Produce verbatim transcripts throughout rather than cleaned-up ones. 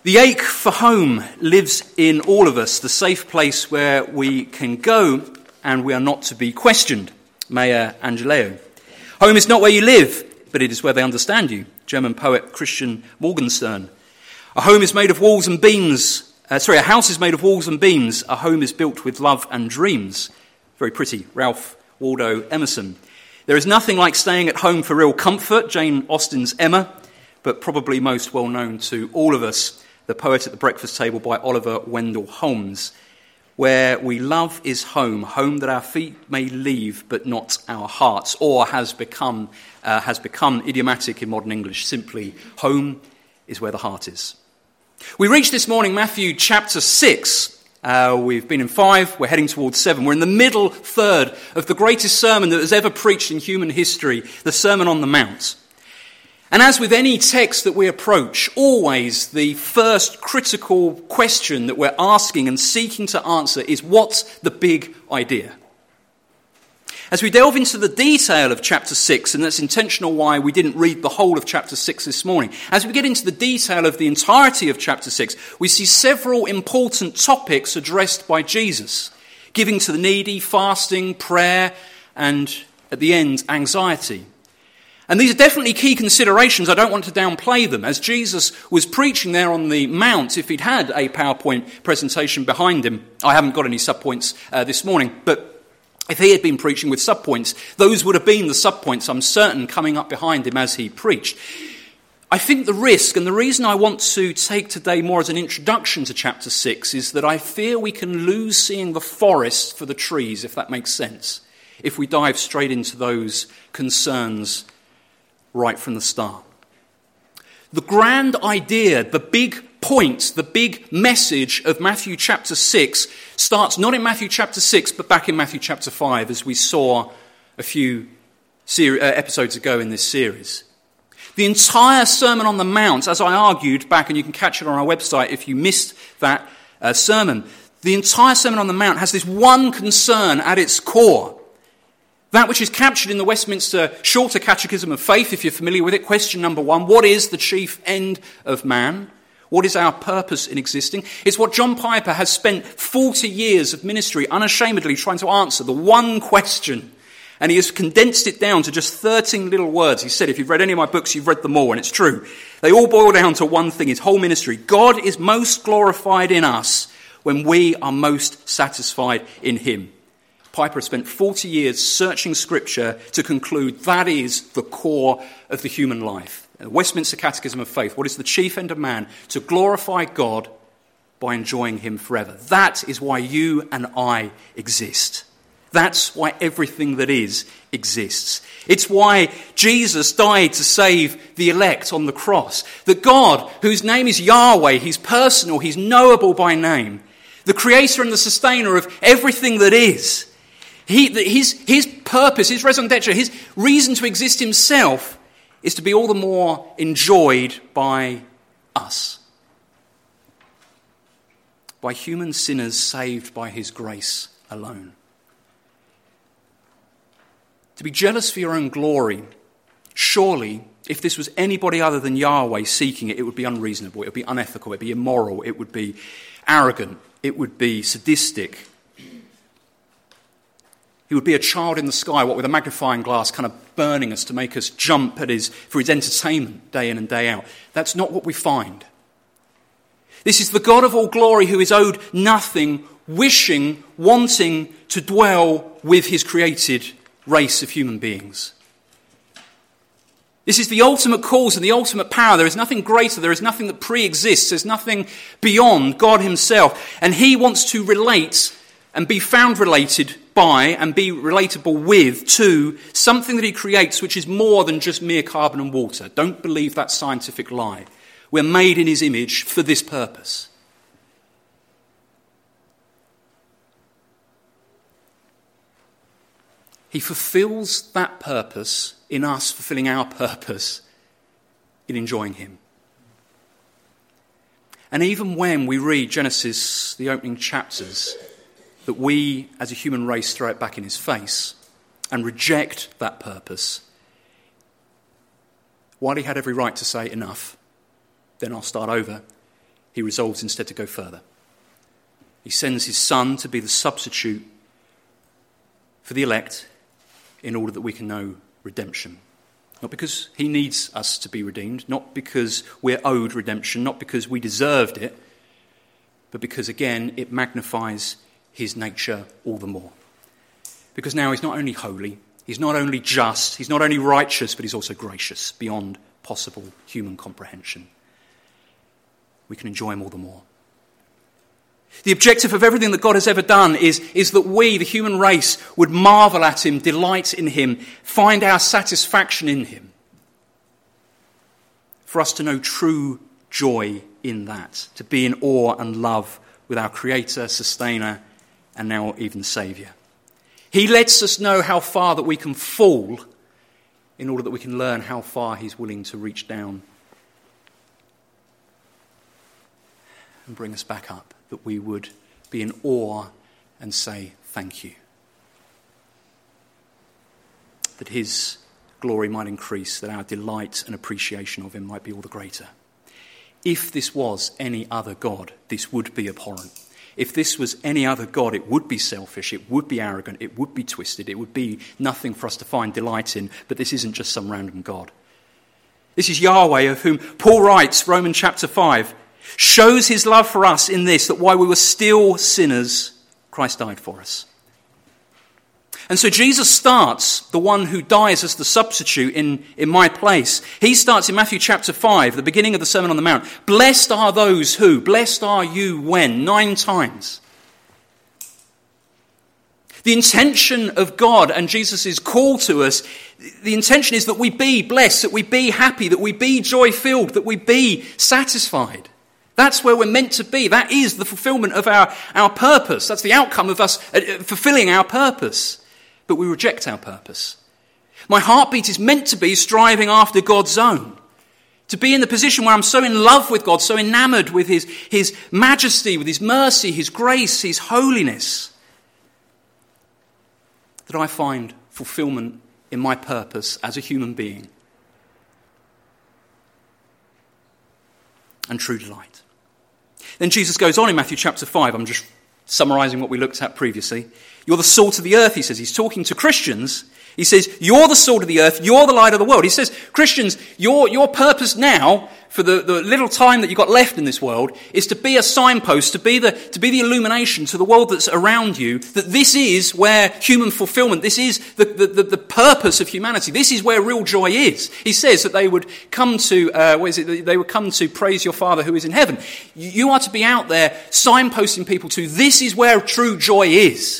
The ache for home lives in all of us, the safe place where we can go and we are not to be questioned. Maya Angelou. Home is not where you live, but it is where they understand you. German poet Christian Morgenstern. A home is made of walls and beams. Uh, sorry, a house is made of walls and beams. A home is built with love and dreams. Very pretty. Ralph Waldo Emerson. There is nothing like staying at home for real comfort. Jane Austen's Emma. But probably most well known to all of us, The Poet at the Breakfast Table by Oliver Wendell Holmes. Where we love is home, home that our feet may leave, but not our hearts, or has become uh, has become idiomatic in modern English. Simply, home is where the heart is. We reached this morning Matthew chapter six. Uh, we've been in five, we're heading towards seven. We're in the middle third of the greatest sermon that was ever preached in human history, the Sermon on the Mount. And as with any text that we approach, always the first critical question that we're asking and seeking to answer is, what's the big idea? As we delve into the detail of chapter six, and that's intentional why we didn't read the whole of chapter six this morning, as we get into the detail of the entirety of chapter six, we see several important topics addressed by Jesus, giving to the needy, fasting, prayer, and at the end, anxiety. And these are definitely key considerations. I don't want to downplay them. As Jesus was preaching there on the Mount, if he'd had a PowerPoint presentation behind him, I haven't got any subpoints uh, this morning, but if he had been preaching with subpoints, those would have been the subpoints, I'm certain, coming up behind him as he preached. I think the risk, and the reason I want to take today more as an introduction to chapter six, is that I fear we can lose seeing the forest for the trees, if that makes sense, if we dive straight into those concerns right from the start. The grand idea, the big point, the big message of Matthew chapter six starts not in Matthew chapter six, but back in Matthew chapter five, as we saw a few ser- uh, episodes ago in this series. The entire Sermon on the Mount, as I argued back, and you can catch it on our website if you missed that uh, sermon, the entire Sermon on the Mount has this one concern at its core. That which is captured in the Westminster Shorter Catechism of Faith, if you're familiar with it. Question number one, what is the chief end of man? What is our purpose in existing? It's what John Piper has spent forty years of ministry unashamedly trying to answer, the one question. And he has condensed it down to just thirteen little words. He said, if you've read any of my books, you've read them all, and it's true. They all boil down to one thing, his whole ministry. God is most glorified in us when we are most satisfied in him. Piper has spent forty years searching Scripture to conclude that is the core of the human life. The Westminster Catechism of Faith, what is the chief end of man? To glorify God by enjoying him forever. That is why you and I exist. That's why everything that is exists. It's why Jesus died to save the elect on the cross. That God, whose name is Yahweh, he's personal, he's knowable by name, the creator and the sustainer of everything that is, He, his, his purpose, his raison d'etre, his reason to exist himself is to be all the more enjoyed by us. By human sinners saved by his grace alone. To be jealous for your own glory, surely, if this was anybody other than Yahweh seeking it, it would be unreasonable, it would be unethical, it would be immoral, it would be arrogant, it would be sadistic. He would be a child in the sky, what with a magnifying glass kind of burning us to make us jump at his, for his entertainment day in and day out. That's not what we find. This is the God of all glory who is owed nothing, wishing, wanting to dwell with his created race of human beings. This is the ultimate cause and the ultimate power. There is nothing greater. There is nothing that pre-exists. There's nothing beyond God himself. And he wants to relate and be found related by and be relatable with to something that he creates which is more than just mere carbon and water. Don't believe that scientific lie. We're made in his image for this purpose. He fulfills that purpose in us fulfilling our purpose in enjoying him. And even when we read Genesis, the opening chapters, that we as a human race throw it back in his face and reject that purpose, while he had every right to say enough, then I'll start over, he resolves instead to go further. He sends his Son to be the substitute for the elect in order that we can know redemption. Not because he needs us to be redeemed, not because we're owed redemption, not because we deserved it, but because, again, it magnifies his nature all the more. Because now he's not only holy, he's not only just, he's not only righteous, but he's also gracious beyond possible human comprehension. We can enjoy him all the more. The objective of everything that God has ever done is, is that we, the human race, would marvel at him, delight in him, find our satisfaction in him. For us to know true joy in that, to be in awe and love with our Creator, Sustainer, and now even Saviour. He lets us know how far that we can fall in order that we can learn how far he's willing to reach down and bring us back up, that we would be in awe and say thank you. That his glory might increase, that our delight and appreciation of him might be all the greater. If this was any other God, this would be abhorrent. If this was any other God, it would be selfish, it would be arrogant, it would be twisted, it would be nothing for us to find delight in, but this isn't just some random God. This is Yahweh, of whom Paul writes, Romans chapter five, shows his love for us in this, that while we were still sinners, Christ died for us. And so Jesus starts, the one who dies as the substitute in, in my place. He starts in Matthew chapter five, the beginning of the Sermon on the Mount. Blessed are those who, blessed are you when, nine times. The intention of God and Jesus' call to us, the intention is that we be blessed, that we be happy, that we be joy-filled, that we be satisfied. That's where we're meant to be. That is the fulfillment of our, our purpose. That's the outcome of us fulfilling our purpose. But we reject our purpose. My heartbeat is meant to be striving after God's own. To be in the position where I'm so in love with God, so enamored with his, his majesty, with his mercy, his grace, his holiness, that I find fulfillment in my purpose as a human being and true delight. Then Jesus goes on in Matthew chapter five. I'm just summarising what we looked at previously. You're the salt of the earth, he says. He's talking to Christians. He says, you're the salt of the earth, you're the light of the world. He says, Christians, your, your purpose now, for the, the little time that you've got left in this world, is to be a signpost, to be the to be the illumination to the world that's around you, that this is where human fulfillment, this is the, the, the, the purpose of humanity, this is where real joy is. He says that they would come to, uh, what is it, they would come to praise your Father who is in heaven. You are to be out there signposting people to, this is where true joy is.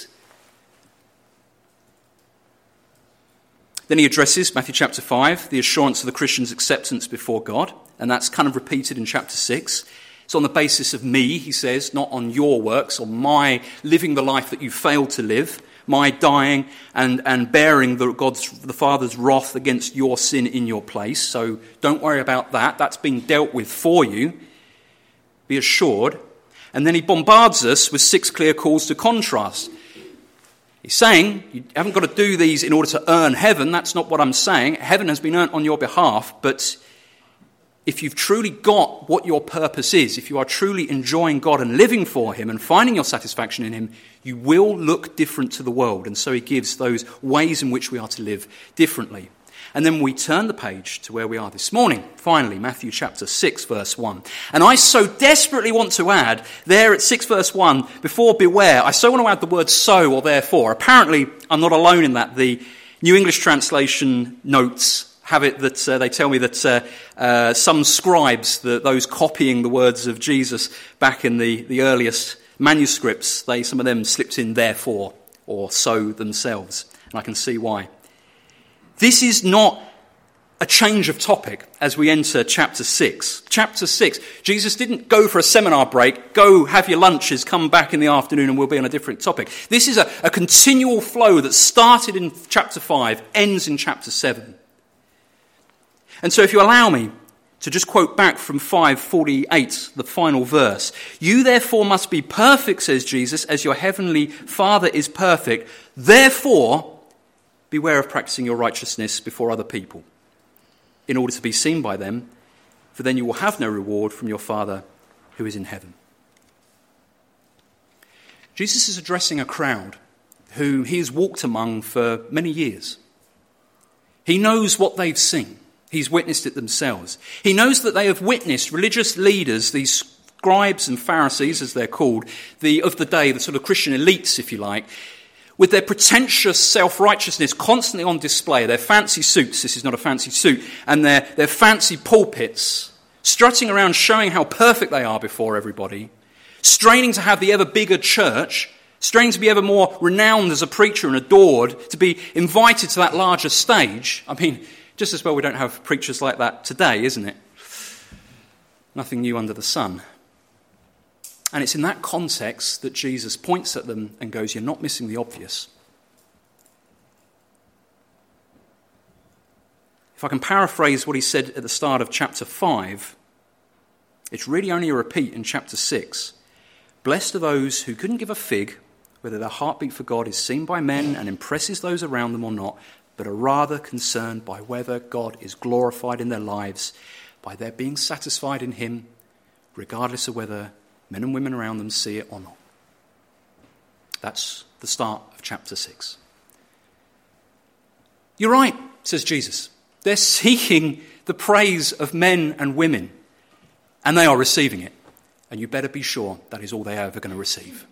Then he addresses, Matthew chapter five, the assurance of the Christian's acceptance before God. And that's kind of repeated in chapter six. It's on the basis of me, he says, not on your works, or my living the life that you failed to live, my dying and, and bearing the, God's, the Father's wrath against your sin in your place. So don't worry about that. That's been dealt with for you. Be assured. And then he bombards us with six clear calls to contrast. He's saying, you haven't got to do these in order to earn heaven. That's not what I'm saying. Heaven has been earned on your behalf. But if you've truly got what your purpose is, if you are truly enjoying God and living for him and finding your satisfaction in him, you will look different to the world. And so he gives those ways in which we are to live differently. And then we turn the page to where we are this morning. Finally, Matthew chapter six, verse one. And I so desperately want to add, there at six verse one, before beware, I so want to add the word so or therefore. Apparently, I'm not alone in that. The New English Translation notes have it that uh, they tell me that uh, uh, some scribes, the, those copying the words of Jesus back in the, the earliest manuscripts, they some of them slipped in therefore or so themselves. And I can see why. This is not a change of topic as we enter chapter six. Chapter six, Jesus didn't go for a seminar break, go have your lunches, come back in the afternoon and we'll be on a different topic. This is a, a continual flow that started in chapter five, ends in chapter seven. And so if you allow me to just quote back from five forty-eight, the final verse. You therefore must be perfect, says Jesus, as your heavenly Father is perfect. Therefore, beware of practicing your righteousness before other people, in order to be seen by them, for then you will have no reward from your Father who is in heaven. Jesus is addressing a crowd whom he has walked among for many years. He knows what they've seen. He's witnessed it themselves. He knows that they have witnessed religious leaders, these scribes and Pharisees, as they're called, the of the day, the sort of Christian elites, if you like, with their pretentious self-righteousness constantly on display, their fancy suits, this is not a fancy suit, and their, their fancy pulpits, strutting around showing how perfect they are before everybody, straining to have the ever bigger church, straining to be ever more renowned as a preacher and adored, to be invited to that larger stage. I mean, just as well we don't have preachers like that today, isn't it? Nothing new under the sun. And it's in that context that Jesus points at them and goes, you're not missing the obvious. If I can paraphrase what he said at the start of chapter five, it's really only a repeat in chapter six. Blessed are those who couldn't give a fig whether their heartbeat for God is seen by men and impresses those around them or not, but are rather concerned by whether God is glorified in their lives, by their being satisfied in him, regardless of whether men and women around them see it or not. That's the start of chapter six. You're right, says Jesus. They're seeking the praise of men and women, and they are receiving it. And you better be sure that is all they are ever going to receive.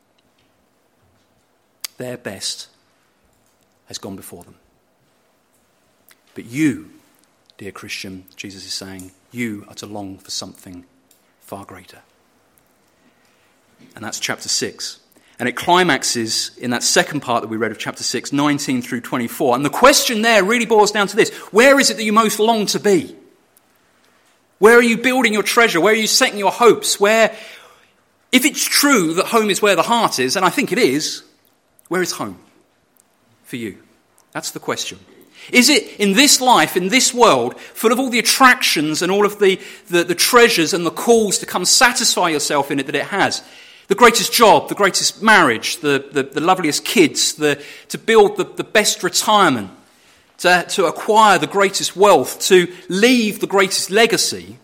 Their best has gone before them. But you, dear Christian, Jesus is saying, you are to long for something far greater. And that's chapter six. And it climaxes in that second part that we read of chapter six, nineteen through twenty-four. And the question there really boils down to this. Where is it that you most long to be? Where are you building your treasure? Where are you setting your hopes? Where, if it's true that home is where the heart is, and I think it is, where is home for you? That's the question. Is it in this life, in this world, full of all the attractions and all of the, the, the treasures and the calls to come satisfy yourself in it that it has? The greatest job, the greatest marriage, the, the, the loveliest kids, the, to build the, the best retirement, to, to acquire the greatest wealth, to leave the greatest legacy.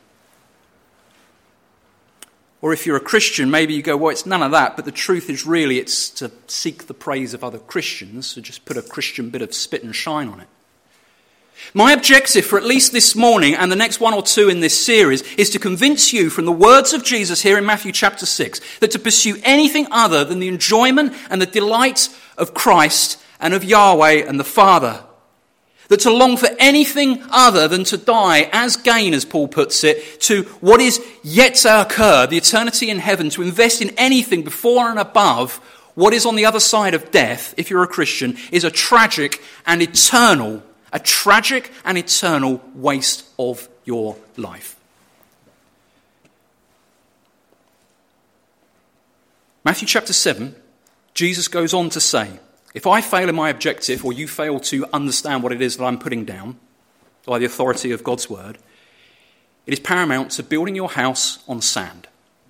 Or if you're a Christian, maybe you go, well, it's none of that, but the truth is really it's to seek the praise of other Christians, so just put a Christian bit of spit and shine on it. My objective for at least this morning and the next one or two in this series is to convince you from the words of Jesus here in Matthew chapter six that to pursue anything other than the enjoyment and the delight of Christ and of Yahweh and the Father, that to long for anything other than to die as gain, as Paul puts it, to what is yet to occur, the eternity in heaven, to invest in anything before and above what is on the other side of death, if you're a Christian, is a tragic and eternal A tragic and eternal waste of your life. Matthew chapter seven, Jesus goes on to say, if I fail in my objective, or you fail to understand what it is that I'm putting down, by the authority of God's word, it is paramount to building your house on sand.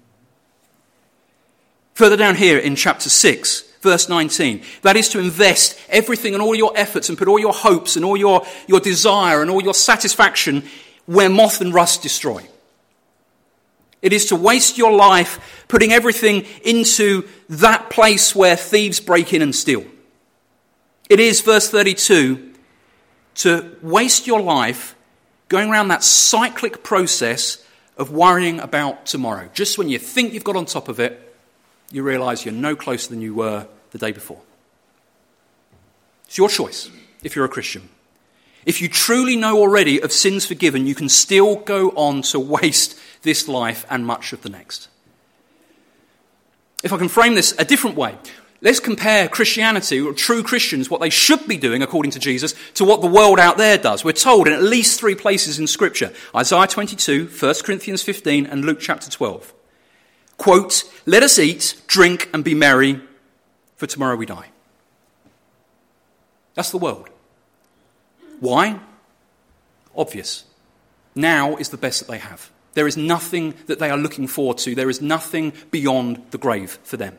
Further down here in chapter six, verse nineteen, that is to invest everything and all your efforts and put all your hopes and all your, your desire and all your satisfaction where moth and rust destroy. It is to waste your life putting everything into that place where thieves break in and steal. It is, verse thirty-two, to waste your life going around that cyclic process of worrying about tomorrow. Just when you think you've got on top of it, you realise you're no closer than you were the day before. It's your choice if you're a Christian. If you truly know already of sins forgiven, you can still go on to waste this life and much of the next. If I can frame this a different way, let's compare Christianity, or true Christians, what they should be doing according to Jesus, to what the world out there does. We're told in at least three places in Scripture, Isaiah twenty-two, First Corinthians fifteen, and Luke chapter twelve. Quote, let us eat, drink, and be merry, for tomorrow we die. That's the world. Why? Obvious. Now is the best that they have. There is nothing that they are looking forward to. There is nothing beyond the grave for them.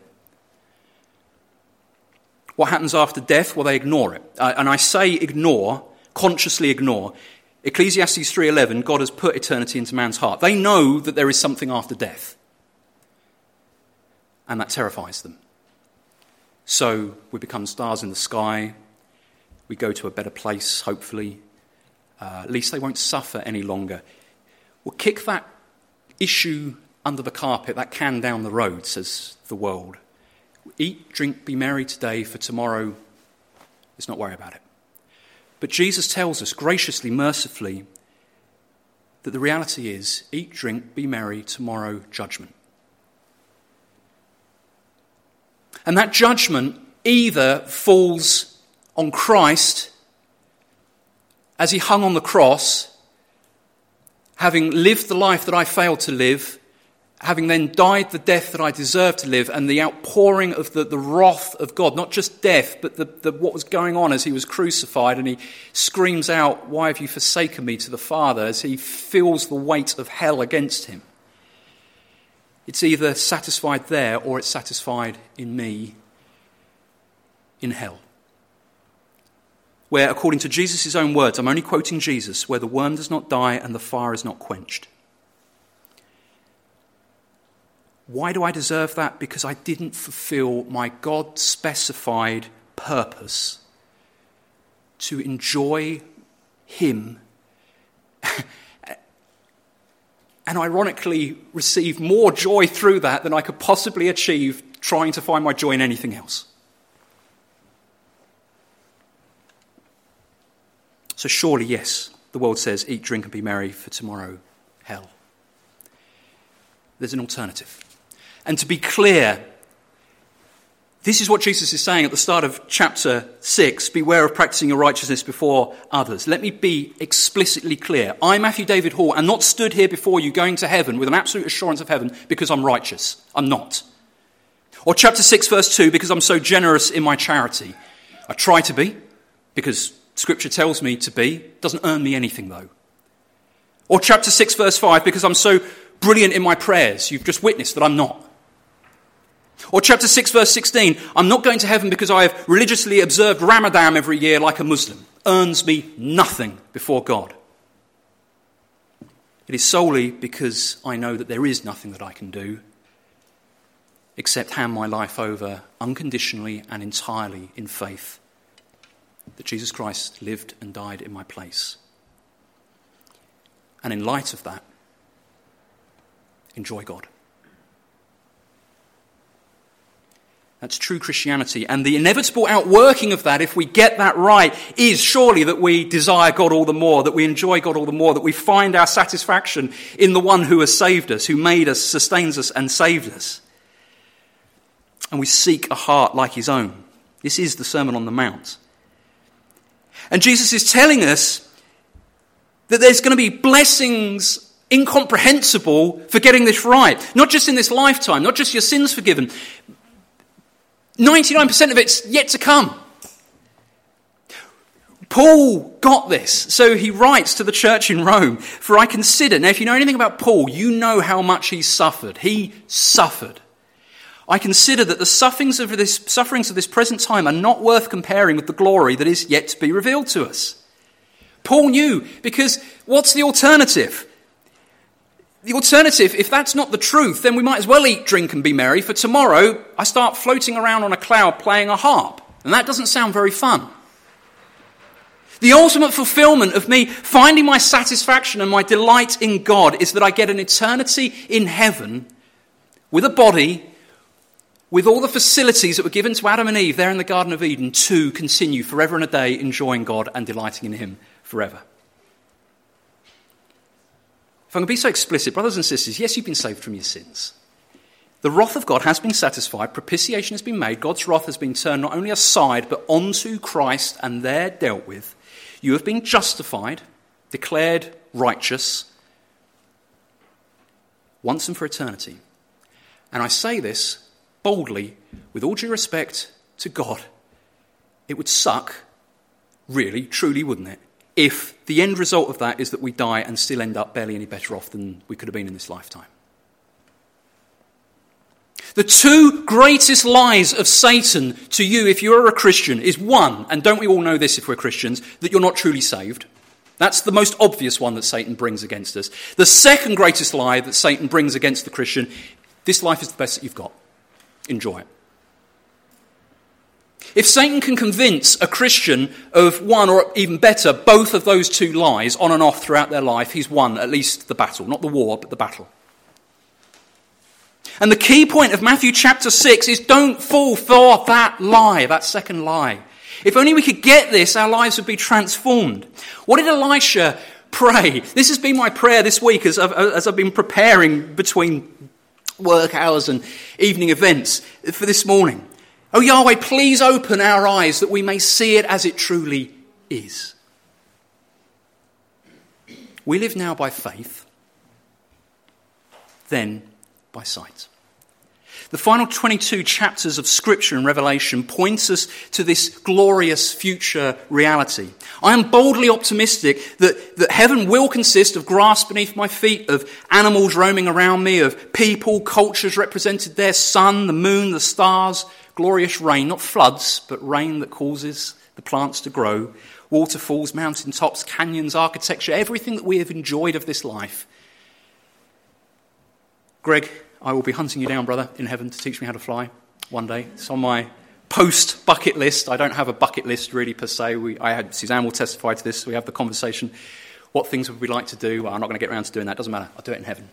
What happens after death? Well, they ignore it. Uh, and I say ignore, consciously ignore. Ecclesiastes three eleven, God has put eternity into man's heart. They know that there is something after death. and that terrifies them. So we become stars in the sky. We go to a better place, hopefully. Uh, at least they won't suffer any longer. We'll kick that issue under the carpet, that can down the road, says the world. Eat, drink, be merry today, for tomorrow, let's not worry about it. But Jesus tells us graciously, mercifully, that the reality is, eat, drink, be merry, tomorrow, judgment. And that judgment either falls on Christ as he hung on the cross, having lived the life that I failed to live, having then died the death that I deserved to live, and the outpouring of the, the wrath of God, not just death, but the, the, what was going on as he was crucified, and he screams out, "Why have you forsaken me?" to the Father, as he feels the weight of hell against him. It's either satisfied there, or it's satisfied in me, in hell. Where, according to Jesus' own words, I'm only quoting Jesus, where the worm does not die and the fire is not quenched. Why do I deserve that? Because I didn't fulfill my God-specified purpose to enjoy him and ironically receive more joy through that than I could possibly achieve trying to find my joy in anything else. So surely, yes, the world says, eat, drink and be merry, for tomorrow, hell. There's an alternative. And to be clear, this is what Jesus is saying at the start of chapter six. Beware of practicing your righteousness before others. Let me be explicitly clear. I, Matthew David Hall, am not stood here before you going to heaven with an absolute assurance of heaven because I'm righteous. I'm not. Or chapter six, verse two, because I'm so generous in my charity. I try to be, because Scripture tells me to be. Doesn't earn me anything, though. Or chapter six, verse five, because I'm so brilliant in my prayers. You've just witnessed that I'm not. Or chapter six, verse sixteen, I'm not going to heaven because I have religiously observed Ramadan every year like a Muslim. Earns me nothing before God. It is solely because I know that there is nothing that I can do except hand my life over unconditionally and entirely in faith that Jesus Christ lived and died in my place. And in light of that, enjoy God. That's true Christianity. And the inevitable outworking of that, if we get that right, is surely that we desire God all the more, that we enjoy God all the more, that we find our satisfaction in the one who has saved us, who made us, sustains us, and saved us. And we seek a heart like his own. This is the Sermon on the Mount. And Jesus is telling us that there's going to be blessings incomprehensible for getting this right. Not just in this lifetime, not just your sins forgiven. ninety-nine percent of it's yet to come. Paul got this, so he writes to the church in Rome, "For I consider," now if you know anything about Paul, you know how much he suffered. He suffered. "I consider that the sufferings of this, sufferings of this present time are not worth comparing with the glory that is yet to be revealed to us." Paul knew, because what's the alternative? The alternative, if that's not the truth, then we might as well eat, drink and be merry, for tomorrow I start floating around on a cloud playing a harp. And that doesn't sound very fun. The ultimate fulfillment of me finding my satisfaction and my delight in God is that I get an eternity in heaven with a body, with all the facilities that were given to Adam and Eve there in the Garden of Eden to continue forever and a day enjoying God and delighting in him forever. If I'm going to be so explicit, brothers and sisters, yes, you've been saved from your sins. The wrath of God has been satisfied. Propitiation has been made. God's wrath has been turned not only aside, but onto Christ and there dealt with. You have been justified, declared righteous, once and for eternity. And I say this boldly, with all due respect to God. It would suck, really, truly, wouldn't it, if the end result of that is that we die and still end up barely any better off than we could have been in this lifetime. The two greatest lies of Satan to you, if you're a Christian, is one, and don't we all know this if we're Christians, that you're not truly saved. That's the most obvious one that Satan brings against us. The second greatest lie that Satan brings against the Christian, this life is the best that you've got. enjoy it. If Satan can convince a Christian of one, or even better, both of those two lies on and off throughout their life, he's won at least the battle. Not the war, but the battle. And the key point of Matthew chapter six is don't fall for that lie, that second lie. If only we could get this, our lives would be transformed. What did Elisha pray? This has been my prayer this week as I've, as I've been preparing between work hours and evening events for this morning. Oh Yahweh, please open our eyes that we may see it as it truly is. We live now by faith, then by sight. The final twenty-two chapters of Scripture and Revelation points us to this glorious future reality. I am boldly optimistic that, that heaven will consist of grass beneath my feet, of animals roaming around me, of people, cultures represented there, sun, the moon, the stars, glorious rain, not floods, but rain that causes the plants to grow, waterfalls, mountaintops, canyons, architecture, everything that we have enjoyed of this life. Greg, I will be hunting you down, brother, in heaven to teach me how to fly one day. It's on my post-bucket list. I don't have a bucket list really per se. We, I had Suzanne will testify to this. We have the conversation. What things would we like to do? Well, I'm not going to get around to doing that. Doesn't matter. I'll do it in heaven.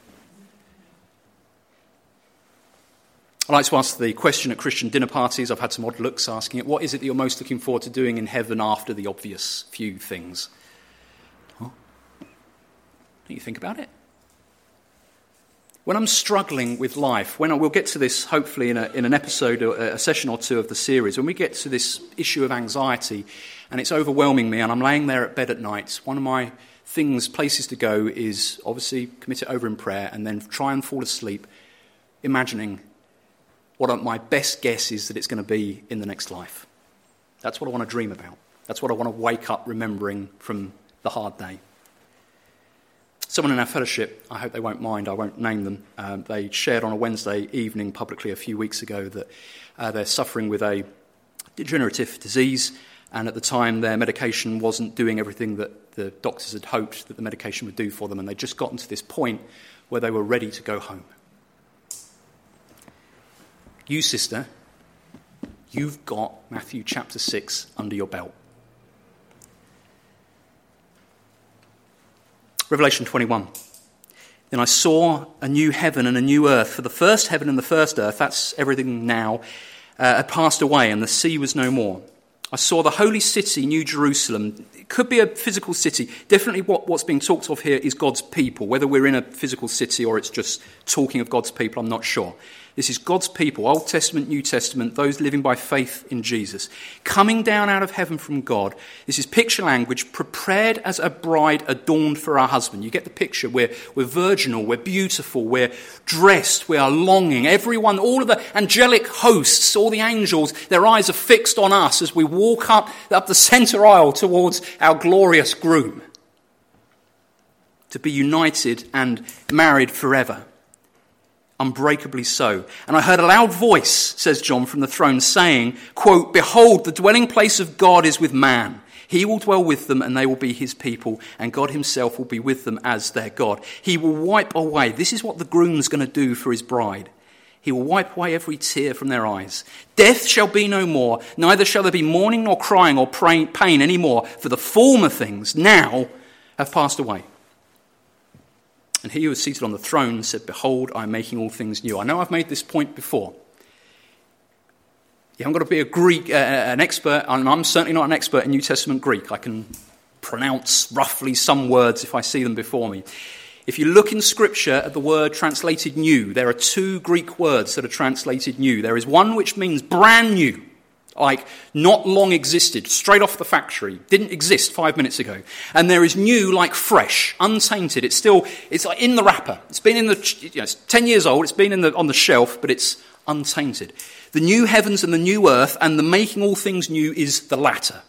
I like to ask the question at Christian dinner parties. I've had some odd looks asking it. What is it that you're most looking forward to doing in heaven after the obvious few things? Huh? Don't you think about it? When I'm struggling with life, when I, we'll get to this hopefully in, a, in an episode or a session or two of the series, when we get to this issue of anxiety and it's overwhelming me and I'm laying there at bed at night, one of my things, places to go is obviously commit it over in prayer and then try and fall asleep, imagining what my best guess is that it's going to be in the next life. That's what I want to dream about. That's what I want to wake up remembering from the hard day. Someone in our fellowship, I hope they won't mind, I won't name them, um, they shared on a Wednesday evening publicly a few weeks ago that uh, they're suffering with a degenerative disease, and at the time their medication wasn't doing everything that the doctors had hoped that the medication would do for them, and they'd just gotten to this point where they were ready to go home. You, sister, you've got Matthew chapter six under your belt. Revelation twenty-one. Then I saw a new heaven and a new earth. For the first heaven and the first earth, that's everything now, uh, had passed away, and the sea was no more. I saw the holy city, New Jerusalem. It could be a physical city. Definitely what, what's being talked of here is God's people. Whether we're in a physical city or it's just talking of God's people, I'm not sure. This is God's people, Old Testament, New Testament, those living by faith in Jesus, coming down out of heaven from God. This is picture language, prepared as a bride adorned for our husband. You get the picture. We're, we're virginal, we're beautiful, we're dressed, we are longing. Everyone, all of the angelic hosts, all the angels, their eyes are fixed on us as we walk up, up the centre aisle towards our glorious groom. To be united and married forever. Unbreakably so. And I heard a loud voice, says John, from the throne saying, quote, "Behold, the dwelling place of God is with man. He will dwell with them and they will be his people, and God himself will be with them as their God. He will wipe away." This is what the groom's going to do for his bride. He will wipe away every tear from their eyes. "Death shall be no more, neither shall there be mourning nor crying or pain any more, for the former things now have passed away." And he who was seated on the throne said, "Behold, I am making all things new." I know I've made this point before. You haven't got to be a Greek, uh, an expert, and I'm certainly not an expert in New Testament Greek. I can pronounce roughly some words if I see them before me. If you look in Scripture at the word translated new, there are two Greek words that are translated new. There is one which means brand new, like not long existed, straight off the factory, didn't exist five minutes ago. And there is new, like fresh, untainted. It's still, it's like in the wrapper. It's been in the, you know, it's ten years old. It's been in the on the shelf, but it's untainted. The new heavens and the new earth, and the making all things new is the latter.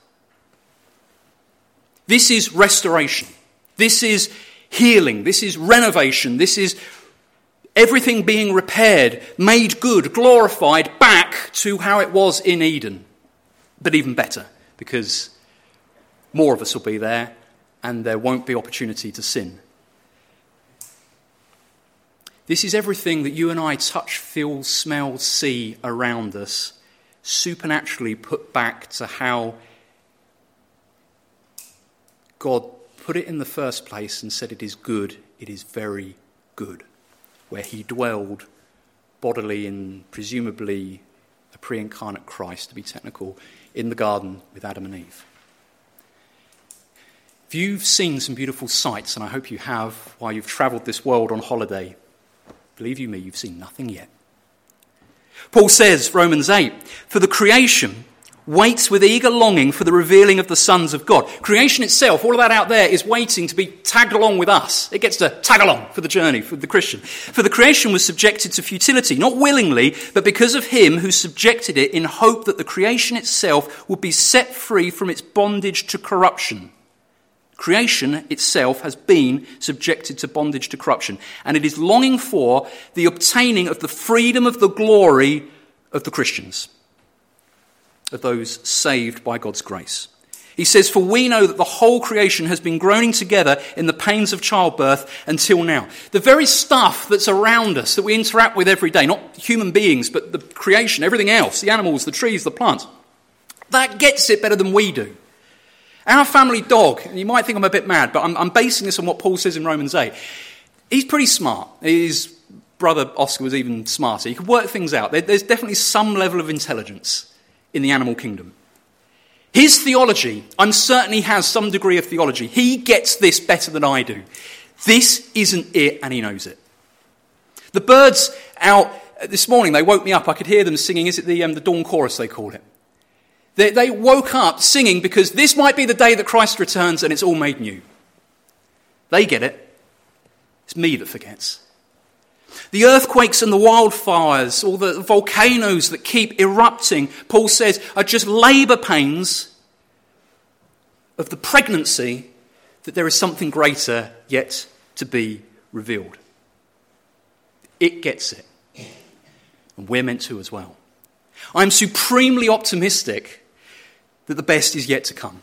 This is restoration. This is healing. This is renovation. This is everything being repaired, made good, glorified, back to how it was in Eden. But even better, because more of us will be there and there won't be opportunity to sin. This is everything that you and I touch, feel, smell, see around us, supernaturally put back to how God put it in the first place and said it is good, it is very good, where he dwelled bodily in presumably a pre-incarnate Christ, to be technical, in the garden with Adam and Eve. If you've seen some beautiful sights, and I hope you have, while you've travelled this world on holiday, believe you me, you've seen nothing yet. Paul says, Romans eight, for the creation waits with eager longing for the revealing of the sons of God. Creation itself, all of that out there, is waiting to be tagged along with us. It gets to tag along for the journey, for the Christian. For the creation was subjected to futility, not willingly, but because of him who subjected it in hope that the creation itself would be set free from its bondage to corruption. Creation itself has been subjected to bondage to corruption, and it is longing for the obtaining of the freedom of the glory of the Christians, of those saved by God's grace. He says, for we know that the whole creation has been groaning together in the pains of childbirth until now. The very stuff that's around us, that we interact with every day, not human beings, but the creation, everything else, the animals, the trees, the plants, that gets it better than we do. Our family dog, and you might think I'm a bit mad, but I'm, I'm basing this on what Paul says in Romans eight. He's pretty smart. His brother Oscar was even smarter. He could work things out. There, there's definitely some level of intelligence in the animal kingdom. His theology, I'm certain he has some degree of theology. He gets this better than I do. This isn't it, and he knows it. The birds out this morning, they woke me up. I could hear them singing. Is it the, um, the dawn chorus they called it? They, they woke up singing because this might be the day that Christ returns and it's all made new. They get it. It's me that forgets. The earthquakes and the wildfires, all the volcanoes that keep erupting, Paul says, are just labour pains of the pregnancy that there is something greater yet to be revealed. It gets it. And we're meant to as well. I'm supremely optimistic that the best is yet to come.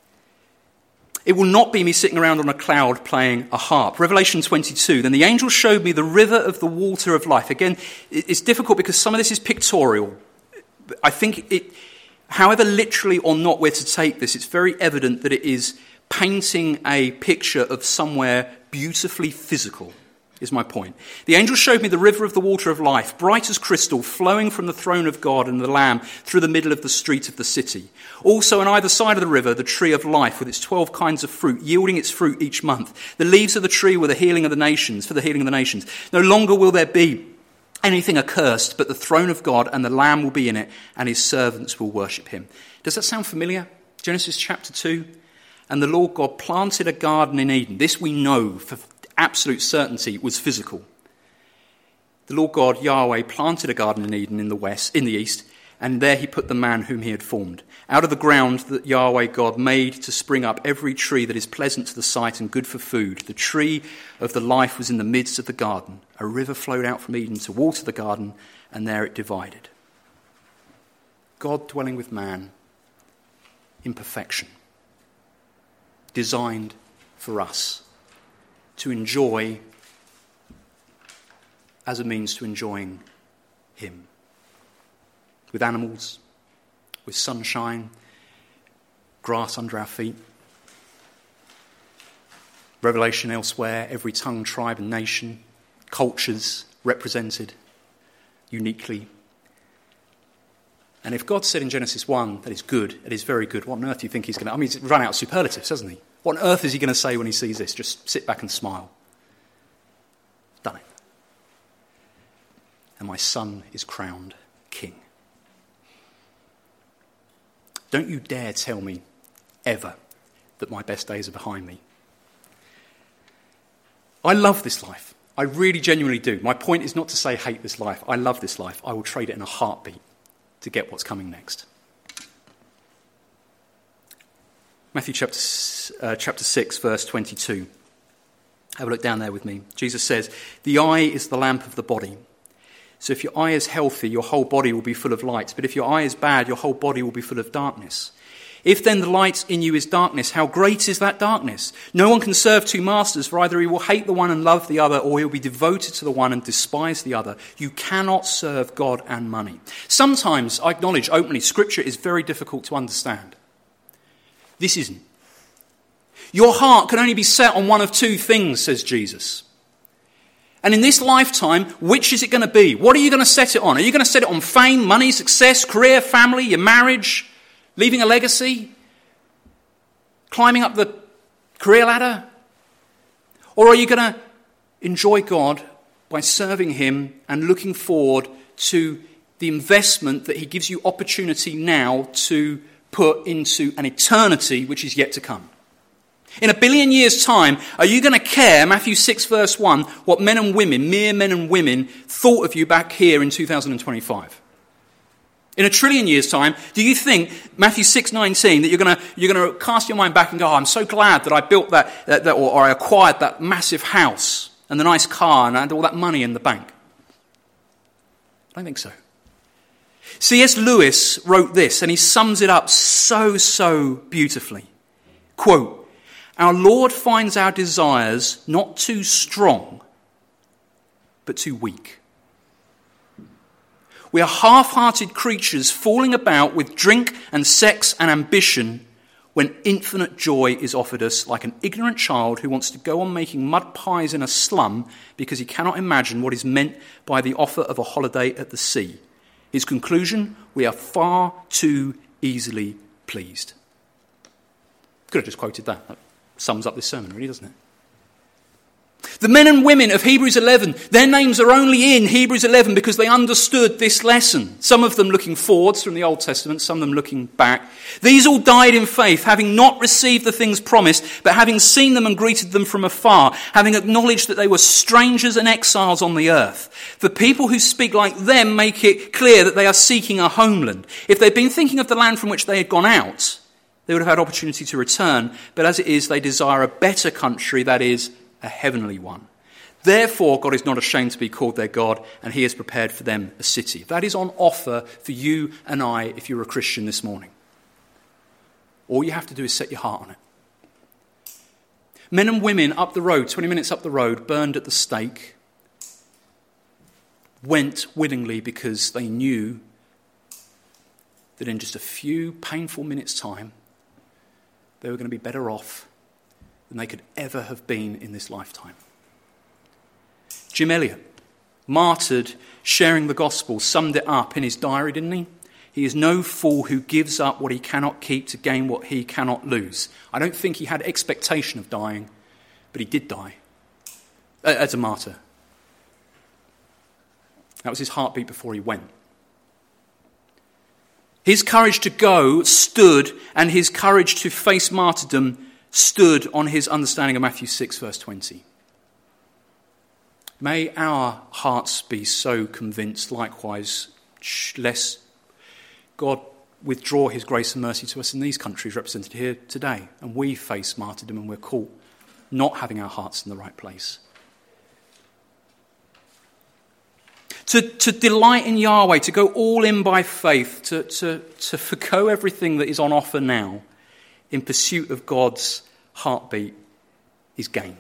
It will not be me sitting around on a cloud playing a harp. Revelation twenty-two, then the angel showed me the river of the water of life. Again, it's difficult because some of this is pictorial. I think it, however literally or not we're to take this, it's very evident that it is painting a picture of somewhere beautifully physical, is my point. The angel showed me the river of the water of life, bright as crystal, flowing from the throne of God and the Lamb through the middle of the street of the city. Also on either side of the river, the tree of life with its twelve kinds of fruit, yielding its fruit each month. The leaves of the tree were the healing of the nations, for the healing of the nations. No longer will there be anything accursed, but the throne of God and the Lamb will be in it, and his servants will worship him. Does that sound familiar? Genesis chapter two. And the Lord God planted a garden in Eden. This we know for absolute certainty was physical. The Lord God, Yahweh, planted a garden in Eden in the west, in the east, and there he put the man whom he had formed. Out of the ground that Yahweh God made to spring up every tree that is pleasant to the sight and good for food. The tree of the life was in the midst of the garden. A river flowed out from Eden to water the garden, and there it divided. God dwelling with man in perfection, designed for us to enjoy as a means to enjoying him. With animals, with sunshine, grass under our feet. Revelation elsewhere, every tongue, tribe and nation, cultures represented uniquely. And if God said in Genesis one that it's good, it is very good, what on earth do you think he's going to... I mean, he's run out of superlatives, hasn't he? What on earth is he going to say when he sees this? Just sit back and smile. Done it. And my son is crowned king. Don't you dare tell me, ever, that my best days are behind me. I love this life. I really genuinely do. My point is not to say hate this life. I love this life. I will trade it in a heartbeat to get what's coming next. Matthew chapter, uh, chapter six, verse twenty-two. Have a look down there with me. Jesus says, the eye is the lamp of the body. So if your eye is healthy, your whole body will be full of light. But if your eye is bad, your whole body will be full of darkness. If then the light in you is darkness, how great is that darkness? No one can serve two masters, for either he will hate the one and love the other, or he will be devoted to the one and despise the other. You cannot serve God and money. Sometimes, I acknowledge openly, Scripture is very difficult to understand. This isn't. Your heart can only be set on one of two things, says Jesus. And in this lifetime, which is it going to be? What are you going to set it on? Are you going to set it on fame, money, success, career, family, your marriage, leaving a legacy, climbing up the career ladder? Or are you going to enjoy God by serving him and looking forward to the investment that he gives you opportunity now to put into an eternity which is yet to come? In a billion years' time, are you going to care, Matthew six verse one, what men and women, mere men and women, thought of you back here in two thousand twenty-five? In a trillion years' time, do you think, Matthew six nineteen, that you're going to you're going to cast your mind back and go, oh, I'm so glad that I built that, that, that or, or I acquired that massive house and the nice car and I had all that money in the bank? I don't think so. C S Lewis wrote this, and he sums it up so, so beautifully. Quote, "Our Lord finds our desires not too strong, but too weak. We are half-hearted creatures falling about with drink and sex and ambition when infinite joy is offered us, like an ignorant child who wants to go on making mud pies in a slum because he cannot imagine what is meant by the offer of a holiday at the sea. His conclusion, we are far too easily pleased." Could have just quoted that. That sums up this sermon, really, doesn't it? The men and women of Hebrews eleven, their names are only in Hebrews eleven because they understood this lesson. Some of them looking forwards from the Old Testament, some of them looking back. These all died in faith, having not received the things promised, but having seen them and greeted them from afar, having acknowledged that they were strangers and exiles on the earth. The people who speak like them make it clear that they are seeking a homeland. If they'd been thinking of the land from which they had gone out, they would have had opportunity to return, but as it is, they desire a better country, that is, a heavenly one. Therefore, God is not ashamed to be called their God, and he has prepared for them a city. That is on offer for you and I if you're a Christian this morning. All you have to do is set your heart on it. Men and women up the road, twenty minutes up the road, burned at the stake, went willingly because they knew that in just a few painful minutes' time, they were going to be better off than they could ever have been in this lifetime. Jim Elliot, martyred, sharing the gospel, summed it up in his diary, didn't he? He is no fool who gives up what he cannot keep to gain what he cannot lose. I don't think he had expectation of dying, but he did die as a martyr. That was his heartbeat before he went. His courage to go stood, and his courage to face martyrdom stood on his understanding of Matthew six, verse twenty. May our hearts be so convinced likewise, lest God withdraw his grace and mercy to us in these countries represented here today, and we face martyrdom and we're caught not having our hearts in the right place. To, to delight in Yahweh, to go all in by faith, to, to, to forgo everything that is on offer now in pursuit of God's heartbeat is gain.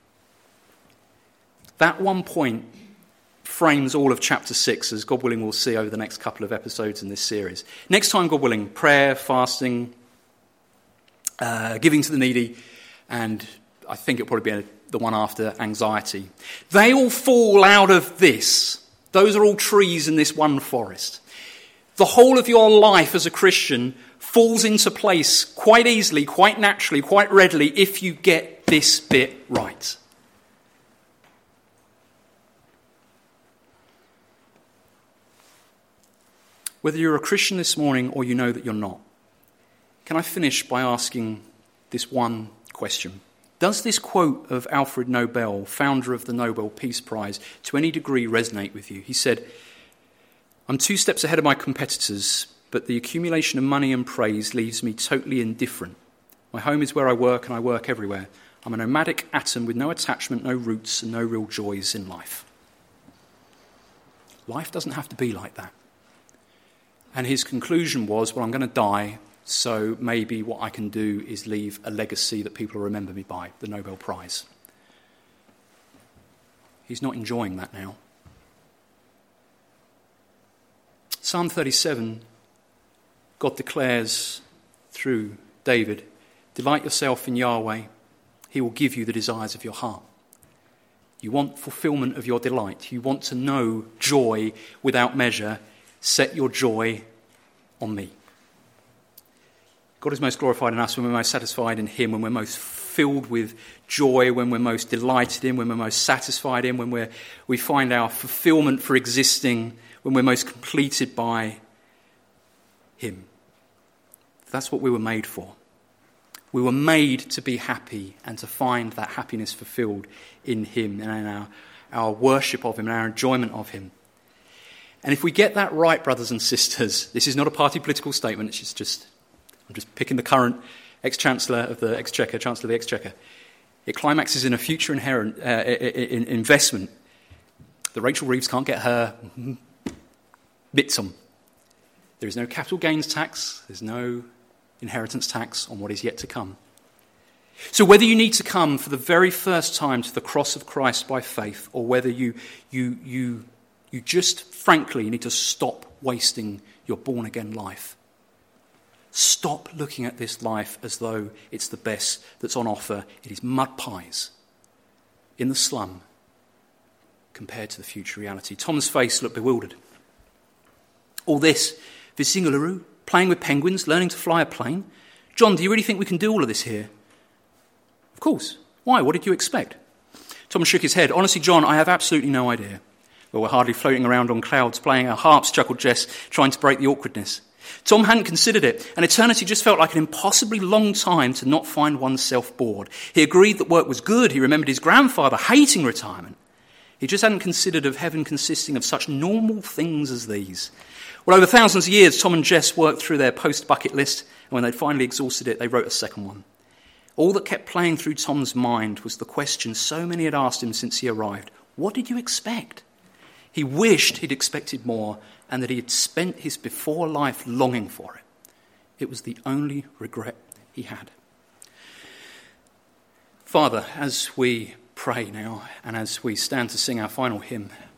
That one point frames all of chapter six, as God willing we'll see over the next couple of episodes in this series. Next time, God willing, prayer, fasting, uh, giving to the needy, and I think it'll probably be the one after, anxiety. They all fall out of this. Those are all trees in this one forest. The whole of your life as a Christian falls into place quite easily, quite naturally, quite readily if you get this bit right. Whether you're a Christian this morning or you know that you're not, can I finish by asking this one question? Does this quote of Alfred Nobel, founder of the Nobel Peace Prize, to any degree resonate with you? He said, "I'm two steps ahead of my competitors, but the accumulation of money and praise leaves me totally indifferent. My home is where I work and I work everywhere. I'm a nomadic atom with no attachment, no roots, and no real joys in life." Life doesn't have to be like that. And his conclusion was, well, I'm going to die So maybe what I can do is leave a legacy that people will remember me by, the Nobel Prize. He's not enjoying that now. Psalm thirty-seven, God declares through David, delight yourself in Yahweh, he will give you the desires of your heart. You want fulfillment of your delight. You want to know joy without measure. Set your joy on me. God is most glorified in us when we're most satisfied in him, when we're most filled with joy, when we're most delighted in, when we're most satisfied in, when we're, we find our fulfillment for existing, when we're most completed by him. That's what we were made for. We were made to be happy and to find that happiness fulfilled in him and in our, our worship of him and our enjoyment of him. And if we get that right, brothers and sisters, this is not a party political statement, it's just, I'm just picking the current ex-chancellor of the Exchequer, Chancellor of the Exchequer. It climaxes in a future inherent, uh, in investment that Rachel Reeves can't get her bits on. There is no capital gains tax, there's no inheritance tax on what is yet to come. So whether you need to come for the very first time to the cross of Christ by faith, or whether you you you you just frankly need to stop wasting your born-again life. Stop looking at this life as though it's the best that's on offer. It is mud pies in the slum compared to the future reality. Tom's face looked bewildered. All this, visiting Uluru, playing with penguins, learning to fly a plane. John, do you really think we can do all of this here? Of course. Why? What did you expect? Tom shook his head. Honestly, John, I have absolutely no idea. Well, we're hardly floating around on clouds, playing our harps, chuckled Jess, trying to break the awkwardness. Tom hadn't considered it, and eternity just felt like an impossibly long time to not find oneself bored. He agreed that work was good. He remembered his grandfather hating retirement. He just hadn't considered of heaven consisting of such normal things as these. Well, over thousands of years, Tom and Jess worked through their post-bucket list, and when they'd finally exhausted it, they wrote a second one. All that kept playing through Tom's mind was the question so many had asked him since he arrived. What did you expect? He wished he'd expected more and that he had spent his before life longing for it. It was the only regret he had. Father, as we pray now and as we stand to sing our final hymn,